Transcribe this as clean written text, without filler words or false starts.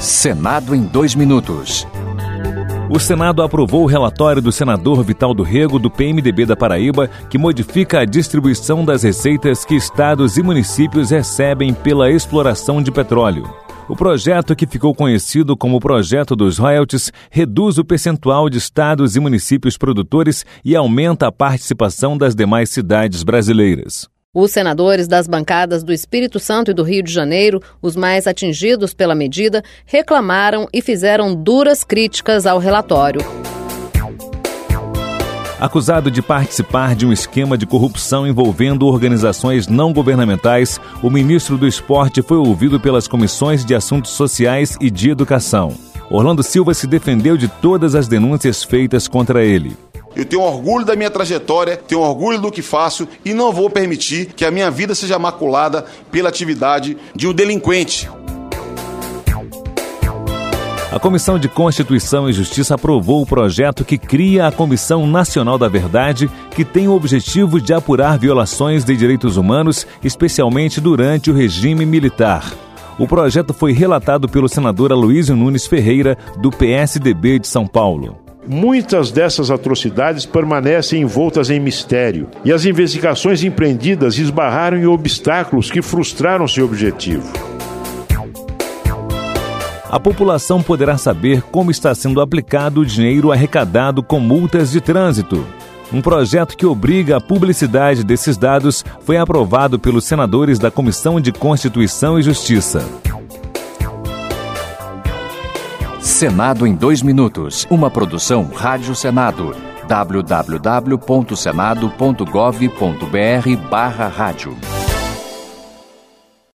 Senado em 2 minutos. O Senado aprovou o relatório do senador Vital do Rego, do PMDB da Paraíba, que modifica a distribuição das receitas que estados e municípios recebem pela exploração de petróleo. O projeto, que ficou conhecido como Projeto dos Royalties, reduz o percentual de estados e municípios produtores e aumenta a participação das demais cidades brasileiras. Os senadores das bancadas do Espírito Santo e do Rio de Janeiro, os mais atingidos pela medida, reclamaram e fizeram duras críticas ao relatório. Acusado de participar de um esquema de corrupção envolvendo organizações não governamentais, o ministro do Esporte foi ouvido pelas comissões de Assuntos Sociais e de Educação. Orlando Silva se defendeu de todas as denúncias feitas contra ele. Eu tenho orgulho da minha trajetória, tenho orgulho do que faço e não vou permitir que a minha vida seja maculada pela atividade de um delinquente. A Comissão de Constituição e Justiça aprovou o projeto que cria a Comissão Nacional da Verdade, que tem o objetivo de apurar violações de direitos humanos, especialmente durante o regime militar. O projeto foi relatado pelo senador Aloysio Nunes Ferreira, do PSDB de São Paulo. Muitas dessas atrocidades permanecem envoltas em mistério, e as investigações empreendidas esbarraram em obstáculos que frustraram seu objetivo. A população poderá saber como está sendo aplicado o dinheiro arrecadado com multas de trânsito. Um projeto que obriga a publicidade desses dados foi aprovado pelos senadores da Comissão de Constituição e Justiça. Senado em 2 minutos. Uma produção Rádio Senado. www.senado.gov.br/rádio